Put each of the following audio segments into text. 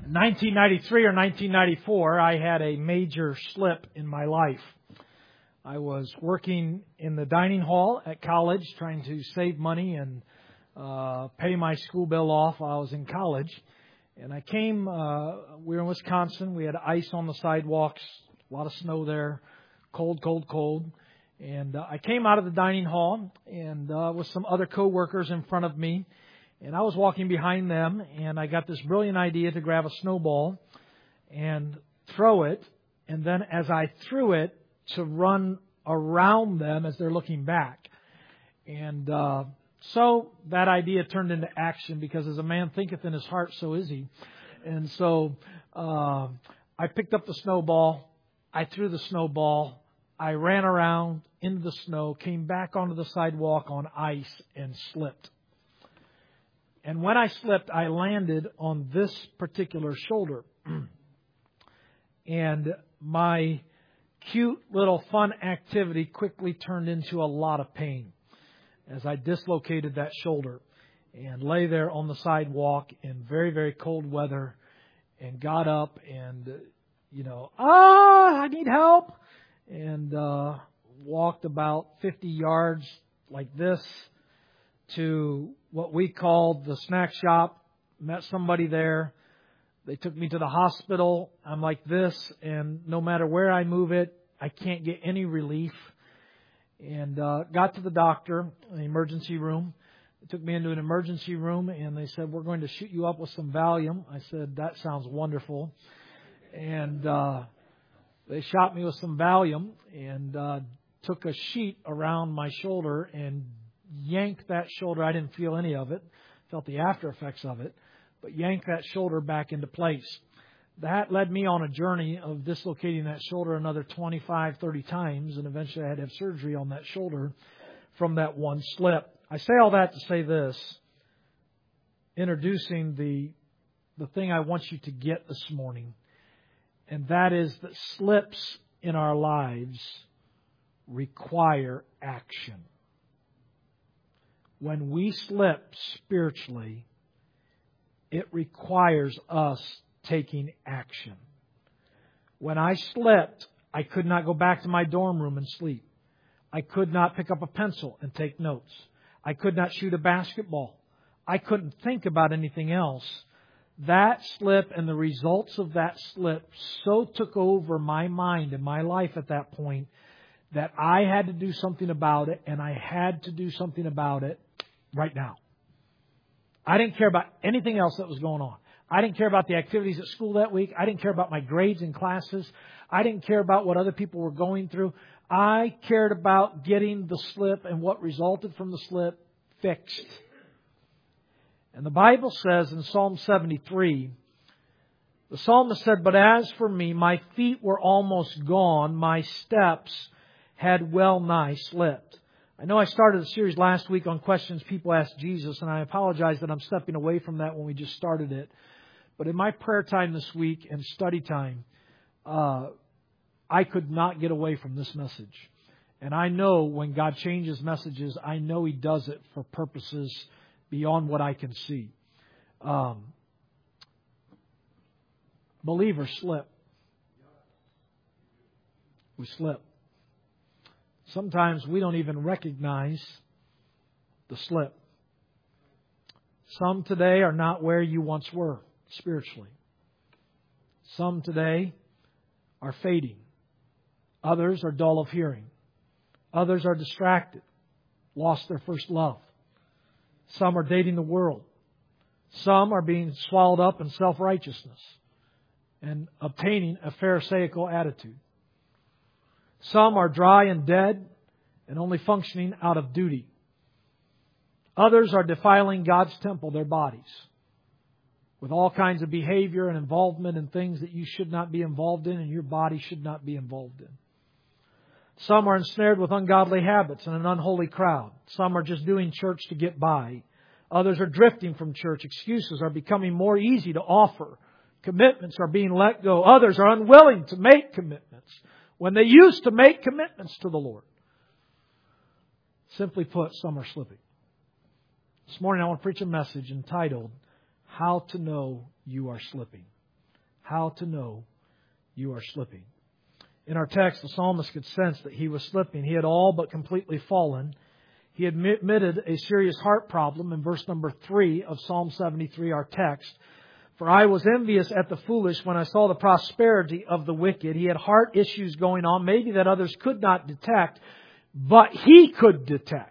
1993 or 1994, I had a major slip in my life. I was working in the dining hall at college, trying to save money and pay my school bill off while I was in college. And I came, we were in Wisconsin, we had ice on the sidewalks, a lot of snow there, cold. And I came out of the dining hall and with some other coworkers in front of me. And I was walking behind them, and I got this brilliant idea to grab a snowball and throw it. And then as I threw it, to run around them as they're looking back. And so that idea turned into action, because as a man thinketh in his heart, so is he. And so I picked up the snowball. I threw the snowball. I ran around into the snow, came back onto the sidewalk on ice, and slipped. And when I slipped, I landed on this particular shoulder. And my cute little fun activity quickly turned into a lot of pain as I dislocated that shoulder and lay there on the sidewalk in very, very cold weather and got up and, I need help. And walked about 50 yards like this to what we called the snack shop, met somebody there. They took me to the hospital. I'm like this, and no matter where I move it, I can't get any relief. And got to the doctor in the emergency room. They took me into an emergency room, and they said, "We're going to shoot you up with some Valium." I said, "That sounds wonderful." And they shot me with some Valium and took a sheet around my shoulder and yanked that shoulder. I didn't feel any of it. Felt the after effects of it. But yanked that shoulder back into place. That led me on a journey of dislocating that shoulder another 25, 30 times. And eventually I had to have surgery on that shoulder from that one slip. I say all that to say this. Introducing the thing I want you to get this morning. And that is that slips in our lives require action. When we slip spiritually, it requires us taking action. When I slipped, I could not go back to my dorm room and sleep. I could not pick up a pencil and take notes. I could not shoot a basketball. I couldn't think about anything else. That slip and the results of that slip so took over my mind and my life at that point that I had to do something about it, and I had to do something about it right now. I didn't care about anything else that was going on. I didn't care about the activities at school that week. I didn't care about my grades in classes. I didn't care about what other people were going through. I cared about getting the slip and what resulted from the slip fixed. And the Bible says in Psalm 73, the psalmist said, "But as for me, my feet were almost gone. My steps had well nigh slipped." I know I started a series last week on questions people ask Jesus, and I apologize that I'm stepping away from that when we just started it. But in my prayer time this week and study time, I could not get away from this message. And I know when God changes messages, I know He does it for purposes beyond what I can see. Believers slip. We slip. Sometimes we don't even recognize the slip. Some today are not where you once were spiritually. Some today are fading. Others are dull of hearing. Others are distracted, lost their first love. Some are dating the world. Some are being swallowed up in self-righteousness and obtaining a pharisaical attitude. Some are dry and dead and only functioning out of duty. Others are defiling God's temple, their bodies, with all kinds of behavior and involvement in things that you should not be involved in and your body should not be involved in. Some are ensnared with ungodly habits and an unholy crowd. Some are just doing church to get by. Others are drifting from church. Excuses are becoming more easy to offer. Commitments are being let go. Others are unwilling to make commitments when they used to make commitments to the Lord. Simply put, some are slipping. This morning I want to preach a message entitled, "How to Know You Are Slipping." how to know you are slipping. In our text, the psalmist could sense that he was slipping. He had all but completely fallen. He admitted a serious heart problem in verse number 3 of Psalm 73, our text. For I was envious at the foolish when I saw the prosperity of the wicked. He had heart issues going on, maybe that others could not detect, but he could detect.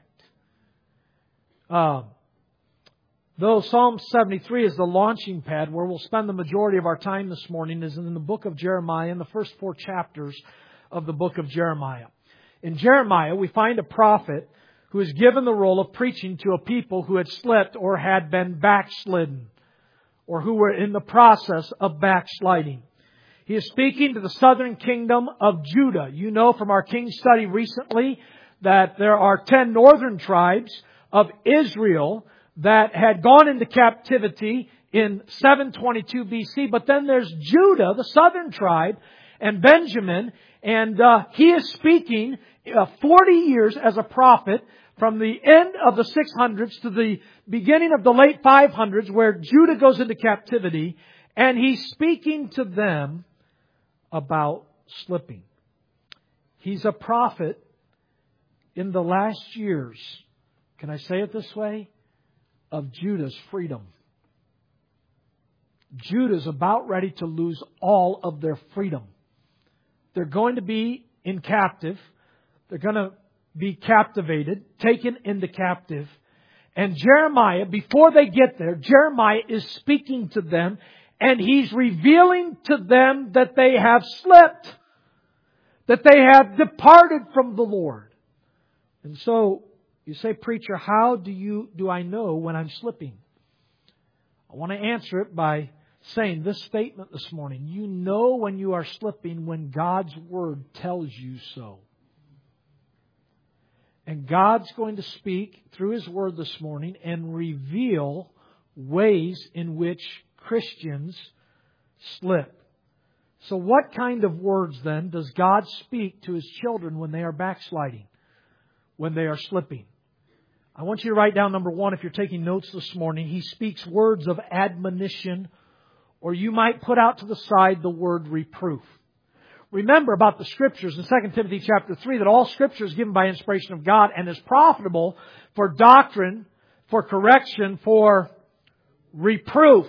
Though Psalm 73 is the launching pad where we'll spend the majority of our time this morning is in the book of Jeremiah, in the first 4 chapters of the book of Jeremiah. In Jeremiah, we find a prophet who is given the role of preaching to a people who had slipped or had been backslidden, or who were in the process of backsliding. He is speaking to the southern kingdom of Judah. You know from our King study recently that there are 10 northern tribes of Israel that had gone into captivity in 722 BC. But then there's Judah, the southern tribe, and Benjamin. And he is speaking 40 years as a prophet from the end of the 600s to the beginning of the late 500s, where Judah goes into captivity. And he's speaking to them about slipping. He's a prophet in the last years, can I say it this way, of Judah's freedom. Judah's about ready to lose all of their freedom. They're going to be in captive. They're going to be captivated, taken into captive. And Jeremiah, before they get there, Jeremiah is speaking to them, and he's revealing to them that they have slipped, that they have departed from the Lord. And so, you say, preacher, how do I know when I'm slipping? I want to answer it by saying this statement this morning. You know when you are slipping when God's Word tells you so. And God's going to speak through His Word this morning and reveal ways in which Christians slip. So what kind of words then does God speak to His children when they are backsliding, when they are slipping? I want you to write down number 1 if you're taking notes this morning. He speaks words of admonition, or you might put out to the side the word reproof. Remember about the Scriptures in 2 Timothy chapter 3 that all Scripture is given by inspiration of God and is profitable for doctrine, for correction, for reproof,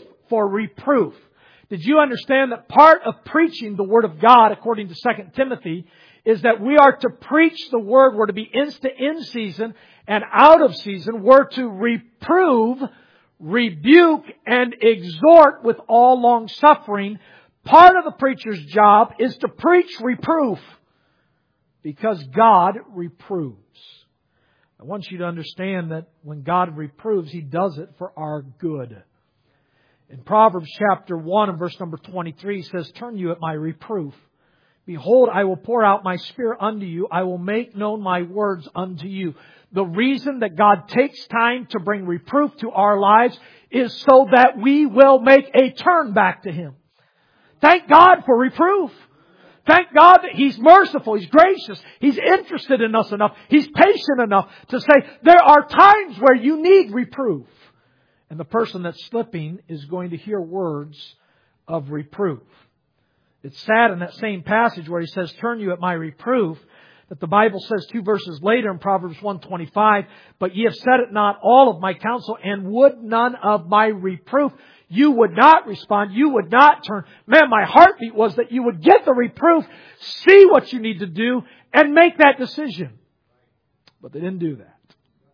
Did you understand that part of preaching the Word of God, according to 2 Timothy, is that we are to preach the Word, we're to be in season and out of season, we're to reprove, rebuke, and exhort with all long suffering. Part of the preacher's job is to preach reproof, because God reproves. I want you to understand that when God reproves, He does it for our good. In Proverbs chapter 1 and verse number 23, He says, "Turn you at my reproof. Behold, I will pour out my Spirit unto you. I will make known my words unto you." The reason that God takes time to bring reproof to our lives is so that we will make a turn back to Him. Thank God for reproof. Thank God that He's merciful, He's gracious, He's interested in us enough, He's patient enough to say there are times where you need reproof. And the person that's slipping is going to hear words of reproof. It's sad in that same passage where He says, "Turn you at my reproof," that the Bible says 2 verses later in Proverbs 1:25, "But ye have set it not all of my counsel, and would none of my reproof." You would not respond. You would not turn. Man, my heartbeat was that you would get the reproof, see what you need to do, and make that decision. But they didn't do that.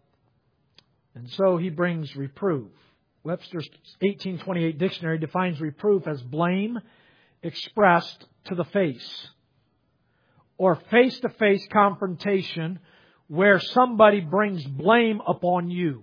And so He brings reproof. Webster's 1828 dictionary defines reproof as blame expressed to the face, or face-to-face confrontation where somebody brings blame upon you.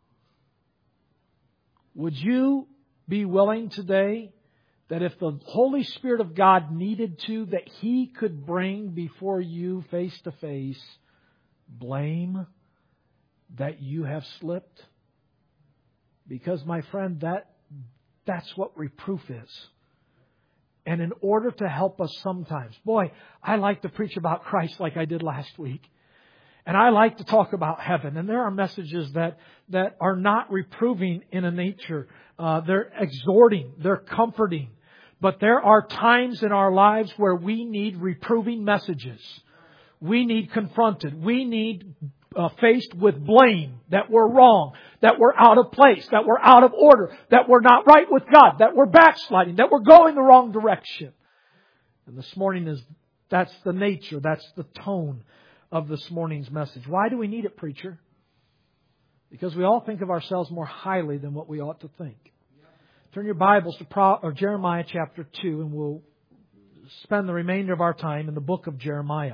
Would you be willing today that if the Holy Spirit of God needed to, that He could bring before you face-to-face blame that you have slipped? Because, my friend, that's what reproof is. And in order to help us sometimes, boy, I like to preach about Christ like I did last week. And I like to talk about heaven. And there are messages that are not reproving in a nature. They're exhorting. They're comforting. But there are times in our lives where we need reproving messages. We need confronted. We need faced with blame that we're wrong, that we're out of place, that we're out of order, that we're not right with God, that we're backsliding, that we're going the wrong direction. And this morning that's the nature, that's the tone of this morning's message. Why do we need it, preacher? Because we all think of ourselves more highly than what we ought to think. Turn your Bibles to Jeremiah chapter 2, and we'll spend the remainder of our time in the book of Jeremiah.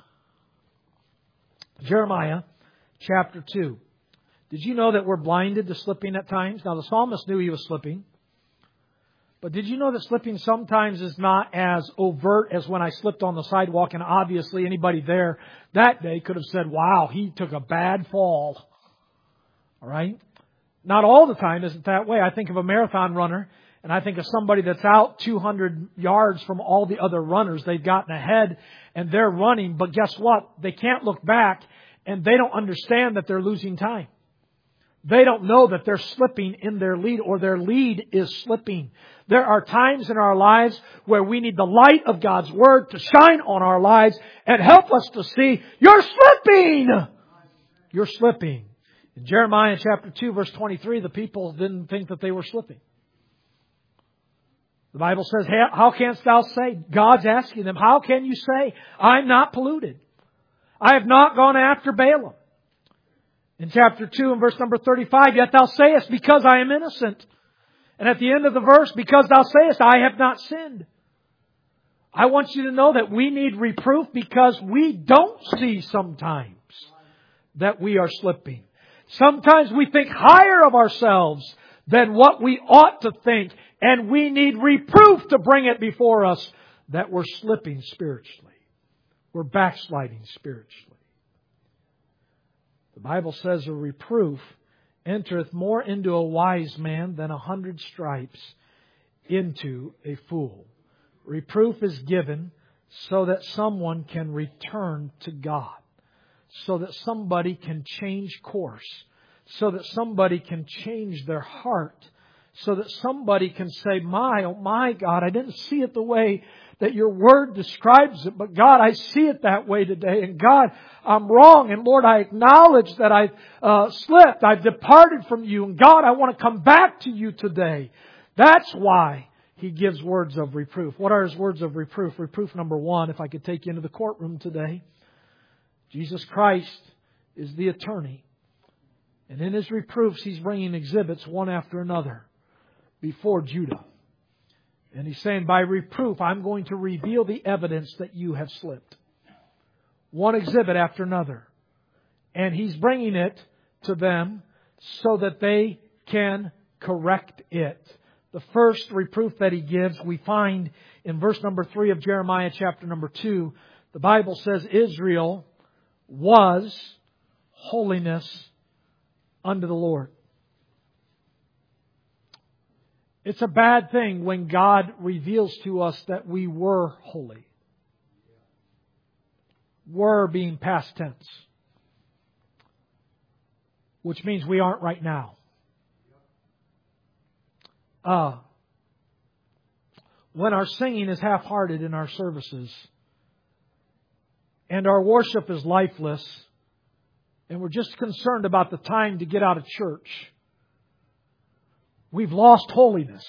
Jeremiah chapter 2. Did you know that we're blinded to slipping at times? Now, the psalmist knew he was slipping. But did you know that slipping sometimes is not as overt as when I slipped on the sidewalk, and obviously anybody there that day could have said, wow, he took a bad fall. All right? Not all the time is it that way. I think of a marathon runner, and I think of somebody that's out 200 yards from all the other runners. They've gotten ahead, and they're running. But guess what? They can't look back, and they don't understand that they're losing time. They don't know that they're slipping in their lead, or their lead is slipping. There are times in our lives where we need the light of God's Word to shine on our lives and help us to see, you're slipping! You're slipping. In Jeremiah chapter 2, verse 23, the people didn't think that they were slipping. The Bible says, how canst thou say? God's asking them, how can you say, I'm not polluted? I have not gone after Balaam. In chapter 2 and verse number 35, yet thou sayest, because I am innocent. And at the end of the verse, because thou sayest, I have not sinned. I want you to know that we need reproof because we don't see sometimes that we are slipping. Sometimes we think higher of ourselves than what we ought to think. And we need reproof to bring it before us that we're slipping spiritually. We're backsliding spiritually. The Bible says a reproof entereth more into a wise man than 100 stripes into a fool. Reproof is given so that someone can return to God. So that somebody can change course. So that somebody can change their heart. So that somebody can say, oh my God, I didn't see it the way that your Word describes it. But God, I see it that way today. And God, I'm wrong. And Lord, I acknowledge that I've slipped. I've departed from you. And God, I want to come back to you today. That's why He gives words of reproof. What are His words of reproof? Reproof number 1, if I could take you into the courtroom today. Jesus Christ is the attorney. And in His reproofs, He's bringing exhibits one after another before Judah. And He's saying, by reproof, I'm going to reveal the evidence that you have slipped. One exhibit after another. And He's bringing it to them so that they can correct it. The first reproof that He gives, we find in verse number 3 of Jeremiah chapter number 2. The Bible says, Israel was holiness unto the Lord. It's a bad thing when God reveals to us that we were holy. Were being past tense. Which means we aren't right now. When our singing is half-hearted in our services, and our worship is lifeless, and we're just concerned about the time to get out of church, we've lost holiness.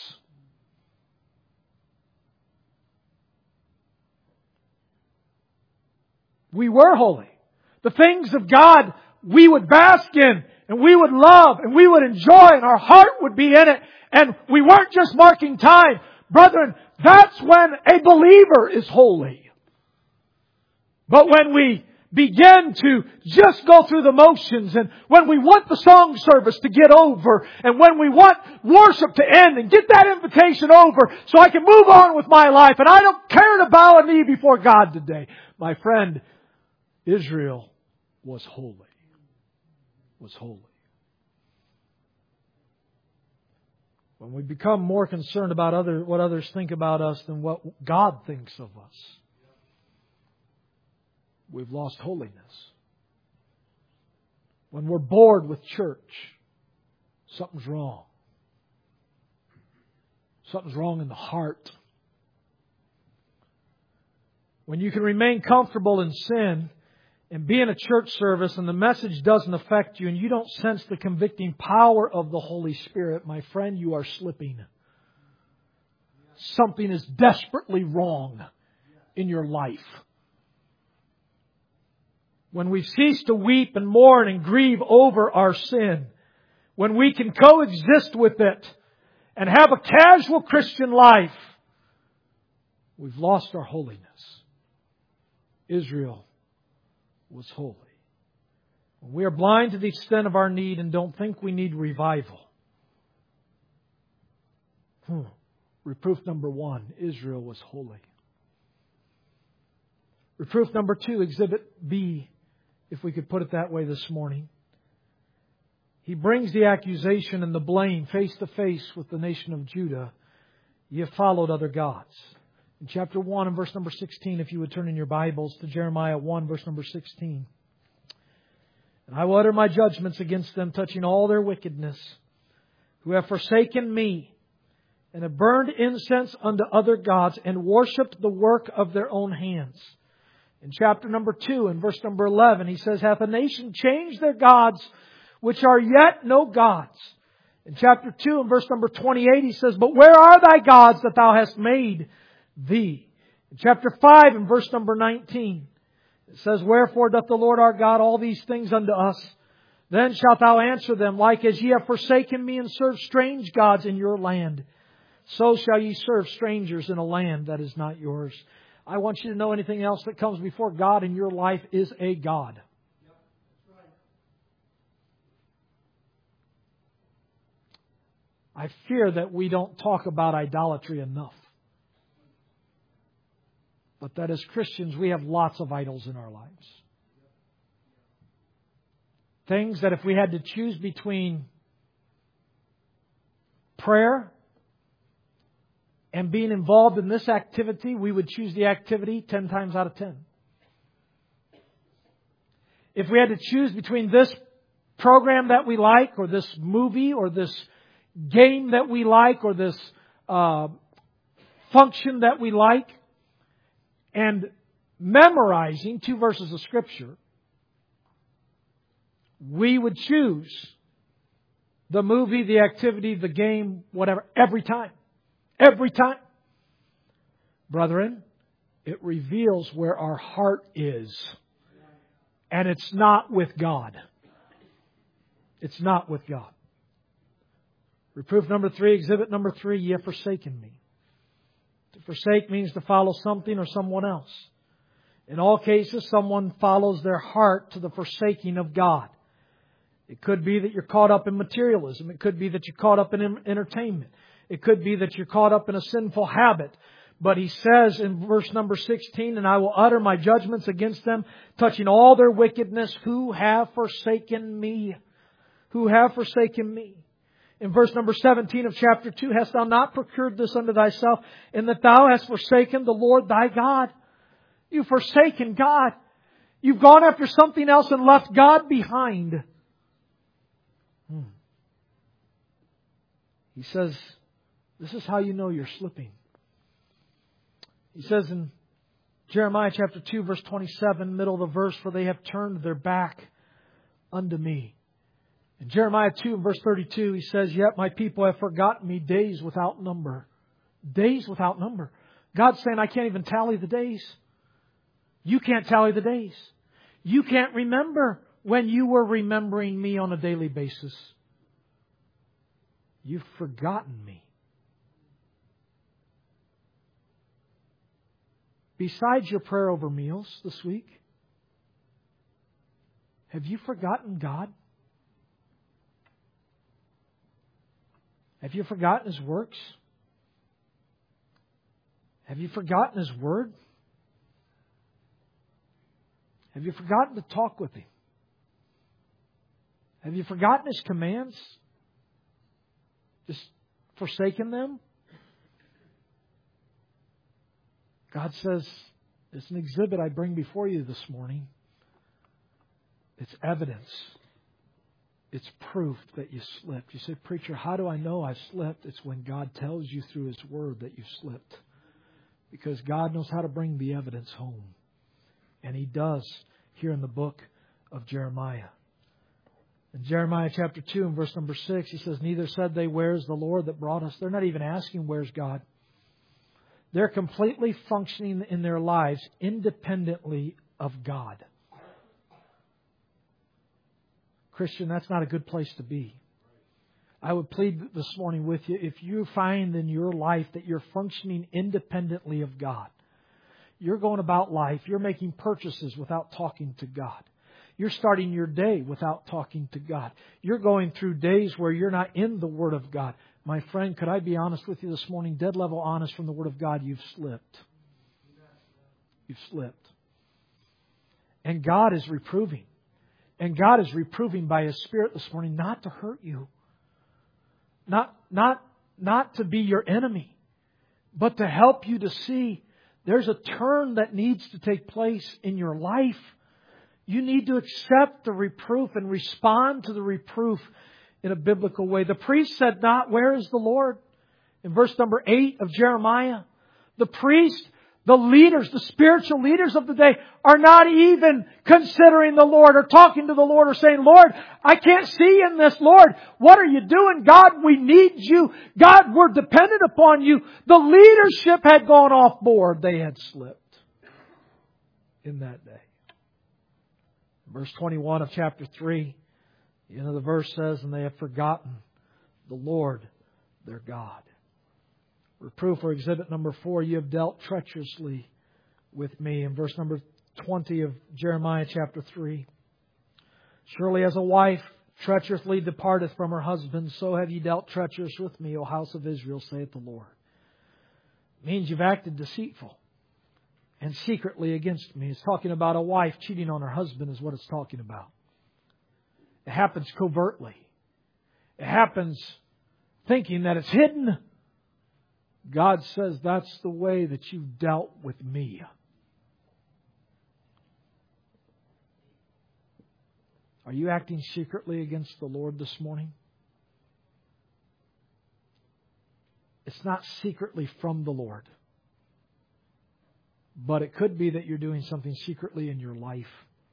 We were holy. The things of God we would bask in, and we would love, and we would enjoy, and our heart would be in it. And we weren't just marking time. Brethren, that's when a believer is holy. But when we begin to just go through the motions, and when we want the song service to get over, and when we want worship to end and get that invitation over so I can move on with my life, and I don't care to bow a knee before God today. My friend, Israel was holy. Was holy. When we become more concerned about what others think about us than what God thinks of us, we've lost holiness. When we're bored with church, something's wrong. Something's wrong in the heart. When you can remain comfortable in sin and be in a church service and the message doesn't affect you and you don't sense the convicting power of the Holy Spirit, my friend, you are slipping. Something is desperately wrong in your life. When we cease to weep and mourn and grieve over our sin, when we can coexist with it and have a casual Christian life, we've lost our holiness. Israel was holy. When we are blind to the extent of our need and don't think we need revival. Reproof number 1, Israel was holy. Reproof number 2, Exhibit B, if we could put it that way this morning. He brings the accusation and the blame face to face with the nation of Judah. Ye have followed other gods. In chapter 1 and verse number 16, if you would turn in your Bibles to Jeremiah 1, verse number 16. And I will utter my judgments against them, touching all their wickedness, who have forsaken me, and have burned incense unto other gods, and worshipped the work of their own hands. In chapter number 2 and verse number 11, he says, hath a nation changed their gods, which are yet no gods? In chapter 2 and verse number 28, he says, but where are thy gods that thou hast made thee? In chapter 5 and verse number 19, it says, wherefore doth the Lord our God all these things unto us? Then shalt thou answer them, like as ye have forsaken me and served strange gods in your land, so shall ye serve strangers in a land that is not yours. I want you to know anything else that comes before God in your life is a God. I fear that we don't talk about idolatry enough. But that as Christians, we have lots of idols in our lives. Things that if we had to choose between prayer and being involved in this activity, we would choose the activity 10 times out of 10. If we had to choose between this program that we like, or this movie, or this game that we like, or this function that we like, and memorizing 2 verses of Scripture, we would choose the movie, the activity, the game, whatever, every time. Every time. Brethren, it reveals where our heart is. And it's not with God. It's not with God. Reproof number 3, exhibit number 3, ye have forsaken me. To forsake means to follow something or someone else. In all cases, someone follows their heart to the forsaking of God. It could be that you're caught up in materialism. It could be that you're caught up in entertainment. It could be that you're caught up in a sinful habit. But he says in verse number 16, and I will utter my judgments against them, touching all their wickedness, who have forsaken me. Who have forsaken me. In verse number 17 of chapter 2, hast thou not procured this unto thyself, in that thou hast forsaken the Lord thy God? You've forsaken God. You've gone after something else and left God behind. He says, this is how you know you're slipping. He says in Jeremiah chapter 2, verse 27, middle of the verse, for they have turned their back unto me. In Jeremiah 2, verse 32, he says, yet my people have forgotten me days without number. Days without number. God's saying, I can't even tally the days. You can't tally the days. You can't remember when you were remembering me on a daily basis. You've forgotten me. Besides your prayer over meals this week, have you forgotten God? Have you forgotten His works? Have you forgotten His Word? Have you forgotten to talk with Him? Have you forgotten His commands? Just forsaken them? God says, it's an exhibit I bring before you this morning. It's evidence. It's proof that you slipped. You say, preacher, how do I know I slipped? It's when God tells you through His Word that you slipped. Because God knows how to bring the evidence home. And He does here in the book of Jeremiah. In Jeremiah chapter 2 and verse number 6, He says, neither said they, where is the Lord that brought us? They're not even asking, where's God? They're completely functioning in their lives independently of God. Christian, that's not a good place to be. I would plead this morning with you, if you find in your life that you're functioning independently of God, you're going about life, you're making purchases without talking to God. You're starting your day without talking to God. You're going through days where you're not in the Word of God. My friend, could I be honest with you this morning? Dead level honest from the Word of God, you've slipped. You've slipped. And God is reproving. And God is reproving by His Spirit this morning not to hurt you. Not to be your enemy. But to help you to see there's a turn that needs to take place in your life. You need to accept the reproof and respond to the reproof in a biblical way. The priest said not, where is the Lord? In verse number 8 of Jeremiah, the priest, the leaders, the spiritual leaders of the day are not even considering the Lord or talking to the Lord or saying, Lord, I can't see in this. Lord, what are you doing? God, we need you. God, we're dependent upon you. The leadership had gone off board. They had slipped in that day. Verse 21 of chapter 3, the end of the verse says, and they have forgotten the Lord their God. Reproof for exhibit number 4, you have dealt treacherously with me. In verse number 20 of Jeremiah chapter 3, surely as a wife treacherously departeth from her husband, so have ye dealt treacherous with me, O house of Israel, saith the Lord. It means you've acted deceitful and secretly against me. It's talking about a wife cheating on her husband is what it's talking about. It happens covertly. It happens thinking that it's hidden. God says that's the way that you've dealt with me. Are you acting secretly against the Lord this morning? It's not secretly from the Lord. But it could be that you're doing something secretly in your life.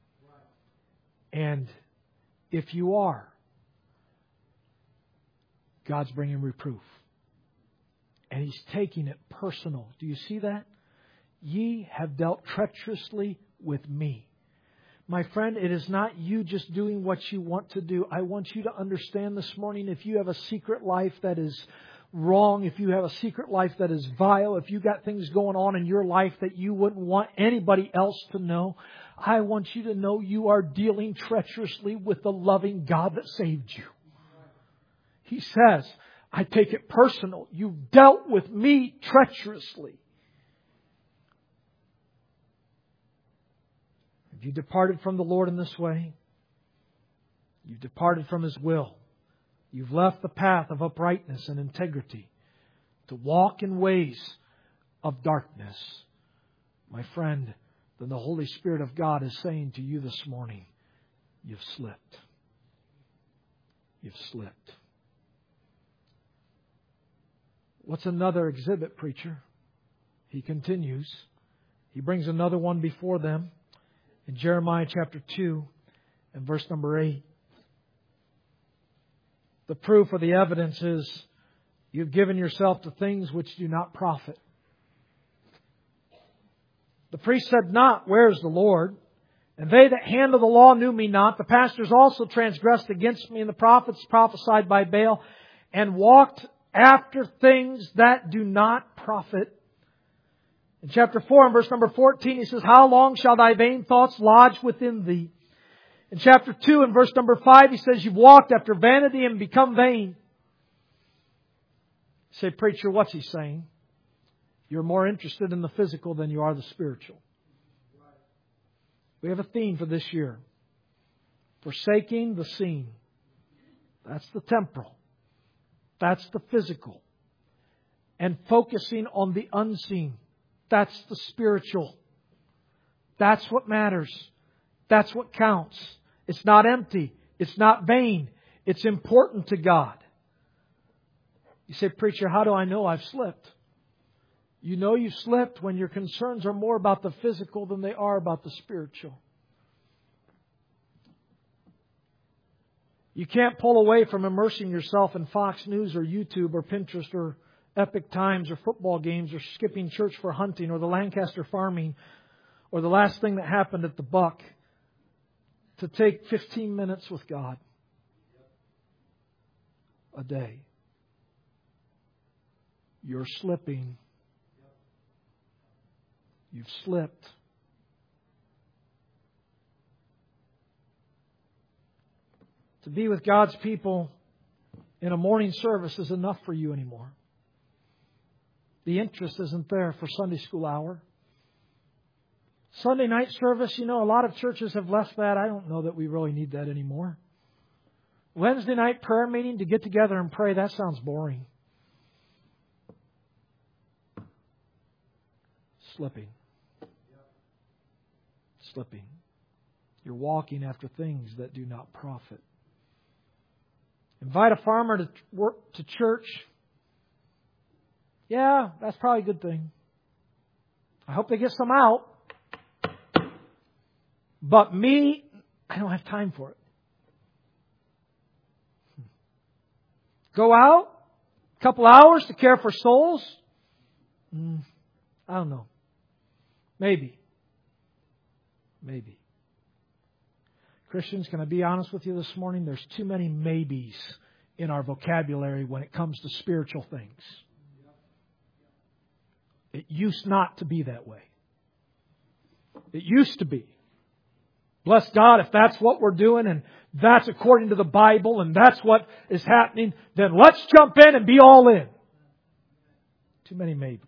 And if you are, God's bringing reproof. And He's taking it personal. Do you see that? Ye have dealt treacherously with me. My friend, it is not you just doing what you want to do. I want you to understand this morning, if you have a secret life that is wrong, if you have a secret life that is vile, if you got things going on in your life that you wouldn't want anybody else to know, I want you to know you are dealing treacherously with the loving God that saved you. He says, I take it personal. You've dealt with me treacherously. Have you departed from the Lord in this way? You've departed from His will. You've left the path of uprightness and integrity to walk in ways of darkness. My friend, then the Holy Spirit of God is saying to you this morning, you've slipped. You've slipped. What's another exhibit, preacher? He continues. He brings another one before them in Jeremiah chapter 2 and verse number 8. The proof or the evidence is you've given yourself to things which do not profit. The priest said not, where is the Lord? And they that handle the law knew me not. The pastors also transgressed against me, and the prophets prophesied by Baal, and walked after things that do not profit. In chapter 4 and verse number 14, he says, how long shall thy vain thoughts lodge within thee? In chapter 2 and verse number 5, he says, you've walked after vanity and become vain. You say, preacher, what's he saying? You're more interested in the physical than you are the spiritual. We have a theme for this year. Forsaking the seen. That's the temporal. That's the physical. And focusing on the unseen. That's the spiritual. That's what matters. That's what counts. It's not empty. It's not vain. It's important to God. You say, preacher, how do I know I've slipped? You know you slipped when your concerns are more about the physical than they are about the spiritual. You can't pull away from immersing yourself in Fox News or YouTube or Pinterest or Epic Times or football games or skipping church for hunting or the Lancaster farming or the last thing that happened at the Buck to take 15 minutes with God a day. You're slipping. You've slipped. To be with God's people in a morning service is enough for you anymore. The interest isn't there for Sunday school hour. Sunday night service, a lot of churches have left that. I don't know that we really need that anymore. Wednesday night prayer meeting to get together and pray, that sounds boring. Slipping. You're walking after things that do not profit. Invite a farmer to work to church. Yeah, that's probably a good thing. I hope they get some out. But me, I don't have time for it. Go out, a couple hours to care for souls. I don't know. Maybe. Christians, can I be honest with you this morning? There's too many maybes in our vocabulary when it comes to spiritual things. It used not to be that way. It used to be. Bless God, if that's what we're doing and that's according to the Bible and that's what is happening, then let's jump in and be all in. Too many maybes.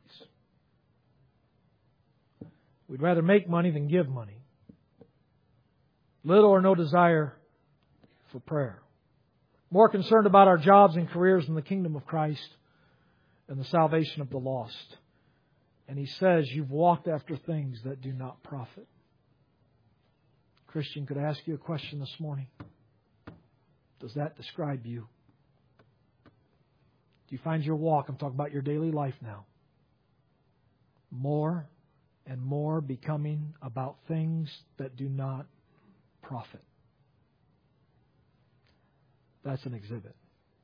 We'd rather make money than give money. Little or no desire for prayer. More concerned about our jobs and careers than the kingdom of Christ and the salvation of the lost. And He says, you've walked after things that do not profit. Christian, could I ask you a question this morning? Does that describe you? Do you find your walk, I'm talking about your daily life now, more and more becoming about things that do not profit? That's an exhibit.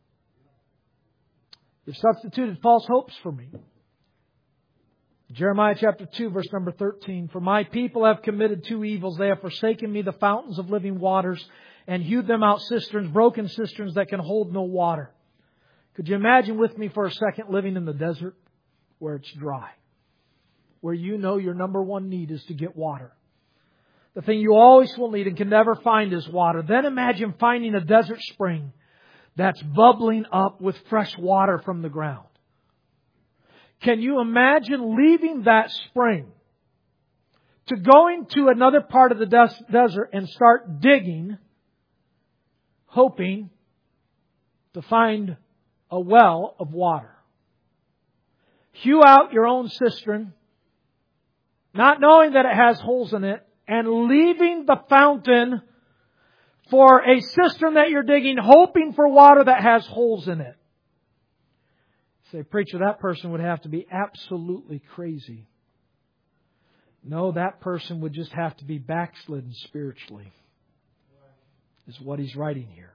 You've substituted false hopes for me. Jeremiah chapter 2, verse number 13. For my people have committed two evils. They have forsaken me, the fountains of living waters, and hewed them out cisterns, broken cisterns that can hold no water. Could you imagine with me for a second living in the desert where it's dry? Where you know your number one need is to get water. The thing you always will need and can never find is water. Then imagine finding a desert spring that's bubbling up with fresh water from the ground. Can you imagine leaving that spring to going to another part of the desert and start digging, hoping to find a well of water? Hew out your own cistern, not knowing that it has holes in it, and leaving the fountain for a cistern that you're digging, hoping for water that has holes in it. Say, preacher, that person would have to be absolutely crazy. No, that person would just have to be backslidden spiritually, is what he's writing here.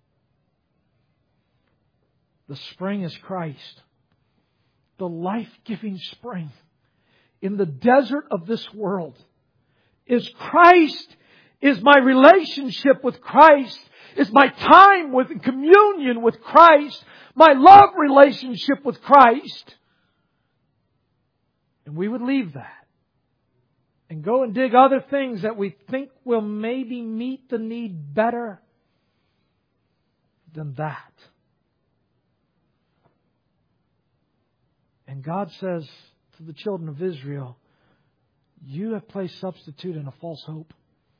The spring is Christ. The life-giving spring in the desert of this world is Christ, is my relationship with Christ, is my time with communion with Christ, my love relationship with Christ. And we would leave that and go and dig other things that we think will maybe meet the need better than that. And God says to the children of Israel, you have placed substitute in a false hope.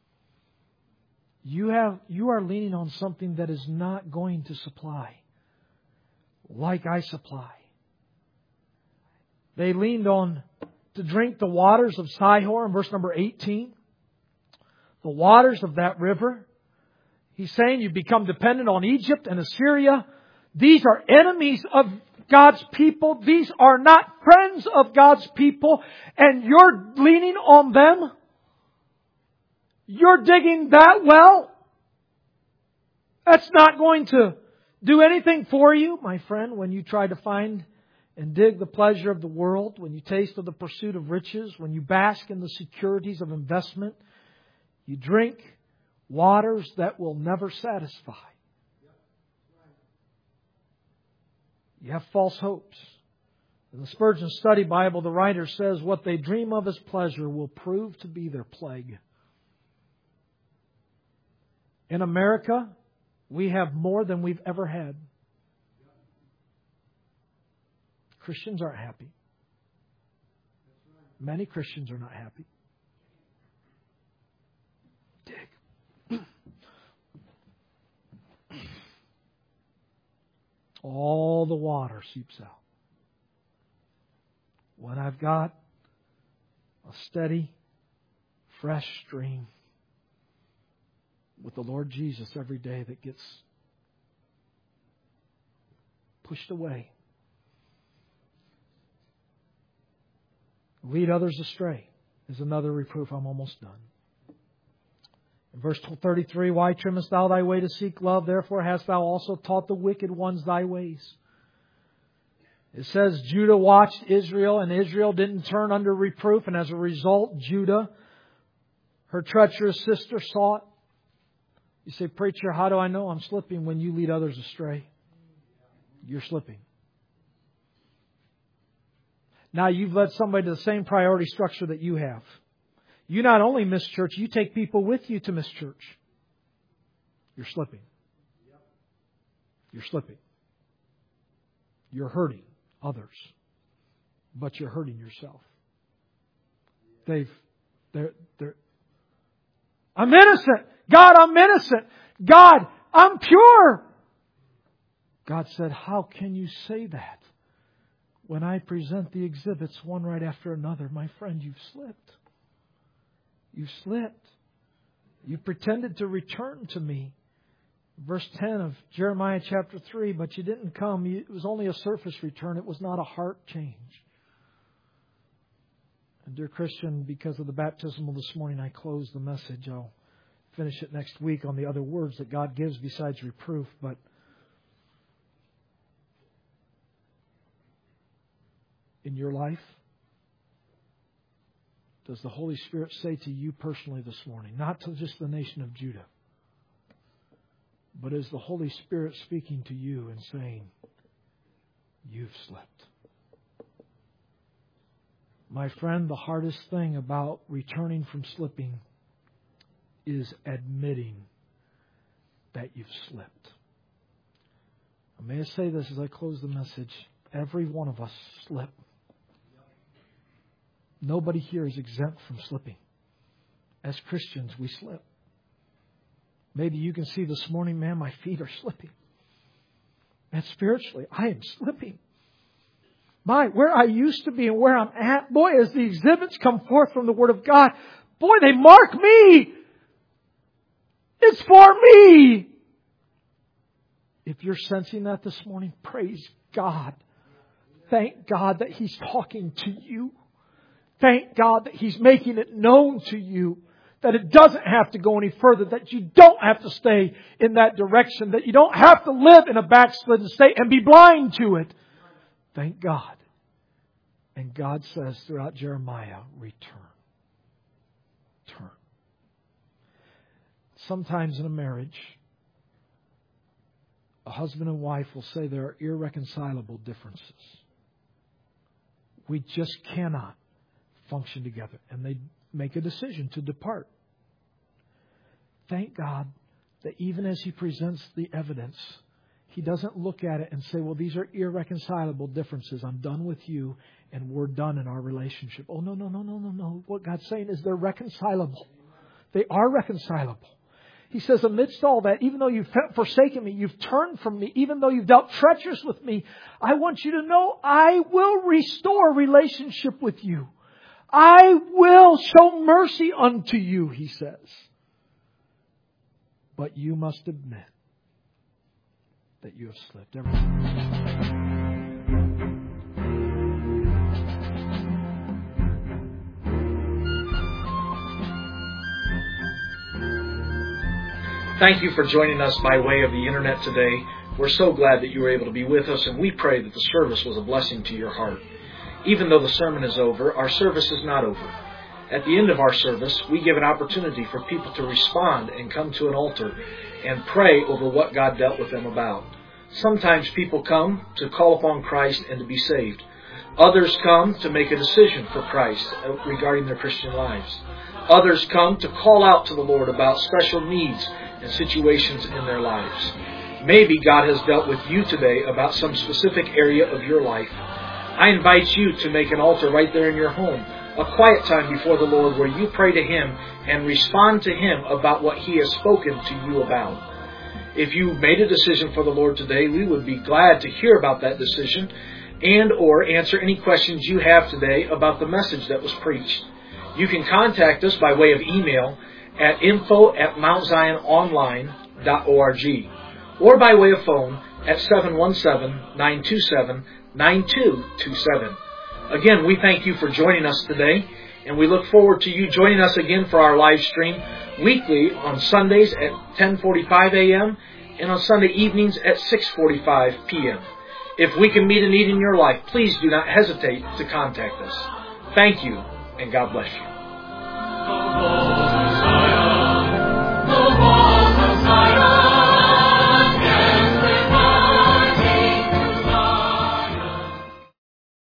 You are leaning on something that is not going to supply like I supply. They leaned on to drink the waters of Sihor in verse number 18. The waters of that river. He's saying you've become dependent on Egypt and Assyria. These are enemies of God's people. These are not friends of God's people. And you're leaning on them. You're digging that well. That's not going to do anything for you, my friend, when you try to find and dig the pleasure of the world, when you taste of the pursuit of riches, when you bask in the securities of investment, you drink waters that will never satisfy. You have false hopes. In the Spurgeon Study Bible, the writer says, what they dream of as pleasure will prove to be their plague. In America, we have more than we've ever had. Christians aren't happy. Many Christians are not happy. Dig. All the water seeps out. When I've got a steady, fresh stream with the Lord Jesus every day that gets pushed away, lead others astray is another reproof. I'm almost done. In verse 33, why trimmest thou thy way to seek love? Therefore hast thou also taught the wicked ones thy ways. It says Judah watched Israel, and Israel didn't turn under reproof. And as a result, Judah, her treacherous sister, saw it. You say, preacher, how do I know I'm slipping? When you lead others astray, you're slipping. Now you've led somebody to the same priority structure that you have. You not only miss church, you take people with you to miss church. You're slipping. You're slipping. You're hurting others, but you're hurting yourself. I'm innocent. God, I'm innocent. God, I'm pure. God said, how can you say that? When I present the exhibits one right after another, my friend, you've slipped. You've slipped. You pretended to return to me. Verse 10 of Jeremiah chapter 3, but you didn't come. It was only a surface return. It was not a heart change. And dear Christian, because of the baptismal this morning, I close the message. I'll finish it next week on the other words that God gives besides reproof. But in your life, does the Holy Spirit say to you personally this morning, not to just the nation of Judah, but is the Holy Spirit speaking to you and saying, you've slipped? My friend, the hardest thing about returning from slipping is admitting that you've slipped. May I say this as I close the message? Every one of us slip. Nobody here is exempt from slipping. As Christians, we slip. Maybe you can see this morning, man, my feet are slipping. And spiritually, I am slipping. Where I used to be and where I'm at, boy, as the exhibits come forth from the Word of God, boy, they mark me. It's for me. If you're sensing that this morning, praise God. Thank God that He's talking to you. Thank God that He's making it known to you that it doesn't have to go any further, that you don't have to stay in that direction, that you don't have to live in a backslidden state and be blind to it. Thank God. And God says throughout Jeremiah, return. Turn. Sometimes in a marriage, a husband and wife will say there are irreconcilable differences. We just cannot function together. And they make a decision to depart. Thank God that even as He presents the evidence, He doesn't look at it and say, well, these are irreconcilable differences. I'm done with you and we're done in our relationship. Oh, no. What God's saying is they're reconcilable. They are reconcilable. He says, amidst all that, even though you've forsaken me, you've turned from me, even though you've dealt treacherous with me, I want you to know I will restore relationship with you. I will show mercy unto you, He says. But you must admit that you have slipped. Everyone. Thank you for joining us by way of the internet today. We're so glad that you were able to be with us, and we pray that the service was a blessing to your heart. Even though the sermon is over, our service is not over. At the end of our service, we give an opportunity for people to respond and come to an altar and pray over what God dealt with them about. Sometimes people come to call upon Christ and to be saved. Others come to make a decision for Christ regarding their Christian lives. Others come to call out to the Lord about special needs and situations in their lives. Maybe God has dealt with you today about some specific area of your life. I invite you to make an altar right there in your home, a quiet time before the Lord where you pray to Him and respond to Him about what He has spoken to you about. If you made a decision for the Lord today, we would be glad to hear about that decision and or answer any questions you have today about the message that was preached. You can contact us by way of email at info@mountziononline.org or by way of phone at 717-927-9227. Again, we thank you for joining us today, and we look forward to you joining us again for our live stream weekly on Sundays at 10:45 a.m. and on Sunday evenings at 6:45 p.m. If we can meet a need in your life, please do not hesitate to contact us. Thank you, and God bless you.